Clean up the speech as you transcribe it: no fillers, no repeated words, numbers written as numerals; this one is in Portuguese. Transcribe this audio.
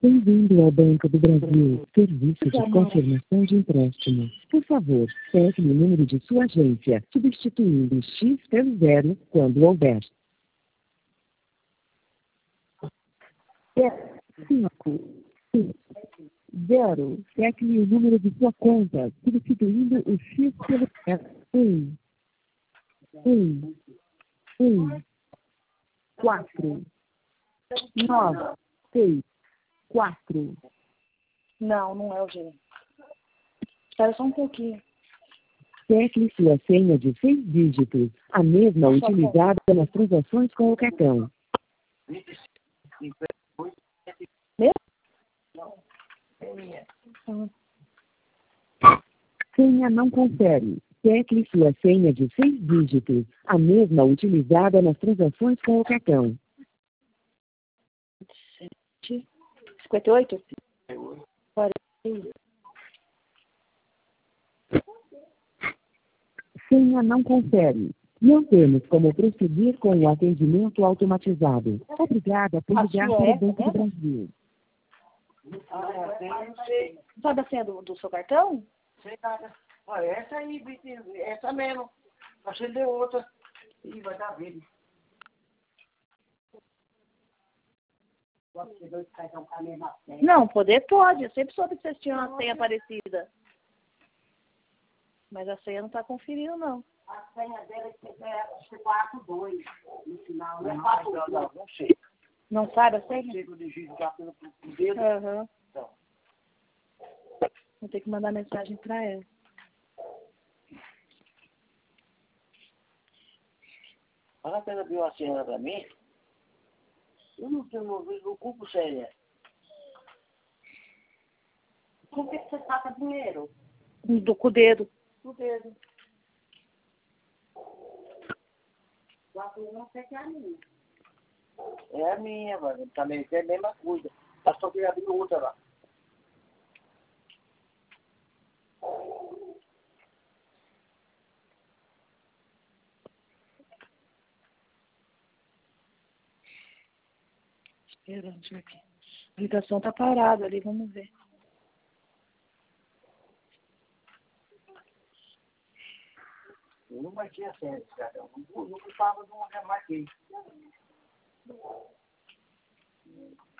Bem-vindo ao Banco do Brasil, serviço de confirmação de empréstimo. Por favor, pegue o número de sua agência, substituindo X pelo 0 quando houver. 5, 0. Pegue o número de sua conta, substituindo o X pelo 1, 4, 9, 6, 4. Não, não é o G. Espera só um pouquinho. Tecle sua senha de 6 dígitos, a mesma utilizada nas transações com o cartão. Meu? Senha não confere. Tecle sua senha de 6 dígitos, a mesma utilizada nas transações com o cartão. 58? 40. Senha não confere. Não temos como prosseguir com o atendimento automatizado. Obrigada por ligar para o Banco do Brasil. Não sei. Sabe a senha do seu cartão? Sei nada. Olha, essa aí, essa mesmo. Você deu outra. Ih, vai dar vídeo. Não, poder pode. Eu sempre soube que vocês tinham uma senha parecida. Mas a senha não está conferindo, não. A senha dela é 42 no final, né? Não sei. Não sabe a senha? Chega o digito já pelo dedo. Aham. Então. Vou ter que mandar mensagem para ela. Mas a pena viu a senha para mim? Eu não tenho no cubo senha. Com que você saca dinheiro? Com o dedo. No dedo. Eu não sei que é a minha. É a minha, mano. Também é a mesma coisa. Mas só que abrir outra lá. Esperando aqui. A ligação tá parada ali, vamos ver. Eu não marquei a senha desse cartão. Não gostava de uma que eu marquei.